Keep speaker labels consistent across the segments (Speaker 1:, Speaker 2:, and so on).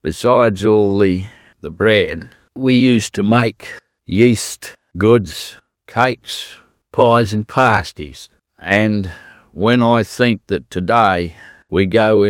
Speaker 1: besides all the bread, we used to make yeast goods, cakes, pies and pasties. And when I think that today you go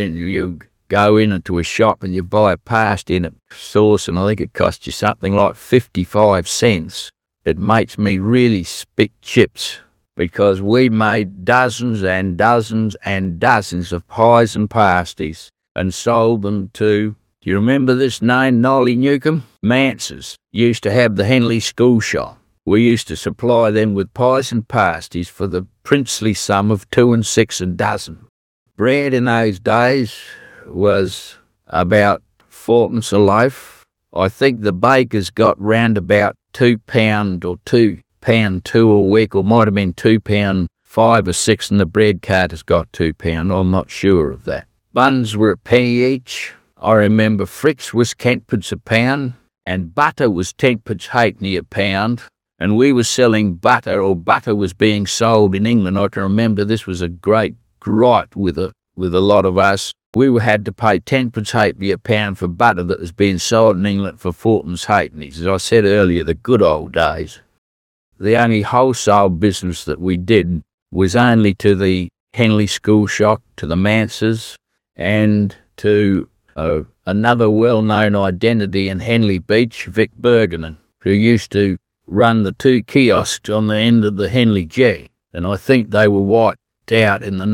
Speaker 1: into a shop and you buy a pasty and a sauce, and I think it costs you something like 55 cents, it makes me really spit chips, because we made dozens and dozens and dozens of pies and pasties and sold them to, do you remember this name, Nolly Newcomb? Mance's used to have the Henley School Shop. We used to supply them with pies and pasties for the princely sum of 2 and 6 a dozen. Bread in those days was about 4pence a loaf. I think the bakers got round about £2 or £2.2 a week, or might have been £2.5 or £6, and the bread carters got £2. I'm not sure of that. Buns were a penny each. I remember Fricks was 10pence a pound, and butter was 10pence halfpenny a pound. And we were selling butter, or butter was being sold in England. I can remember this was a great gripe with a lot of us. We had to pay 10pence halfpenny a pound for butter that was being sold in England for 4pence halfpenny. As I said earlier, the good old days. The only wholesale business that we did was only to the Henley School Shop, to the Mances, and to another well-known identity in Henley Beach, Vic Bergman, who used to run the 2 kiosks on the end of the Henley J. And I think they were wiped out in the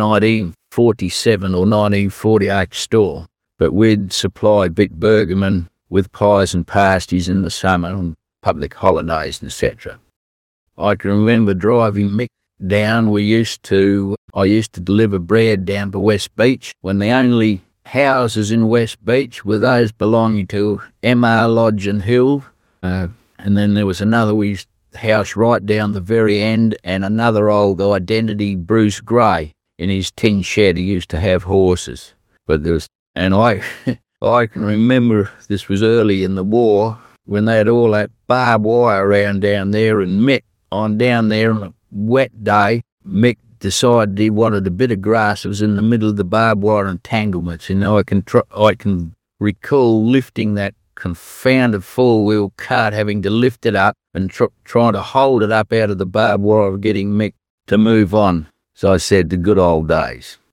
Speaker 1: 1947 or 1948 store. But we'd supply Vic Bergman with pies and pasties in the summer on public holidays, etc. I can remember driving Mick down. I used to deliver bread down to West Beach, when the only houses in West Beach were those belonging to M.R. Lodge and Hill. And then there was another house right down the very end, and another old identity, Bruce Gray, in his tin shed. He used to have horses. And I can remember this was early in the war, when they had all that barbed wire around down there, and Mick, on down there on a wet day, Mick decided he wanted a bit of grass. It was in the middle of the barbed wire entanglements. I can recall lifting that confounded four-wheel cart, having to lift it up and trying to hold it up out of the barbed wire, getting Mick to move on. So I said, the good old days.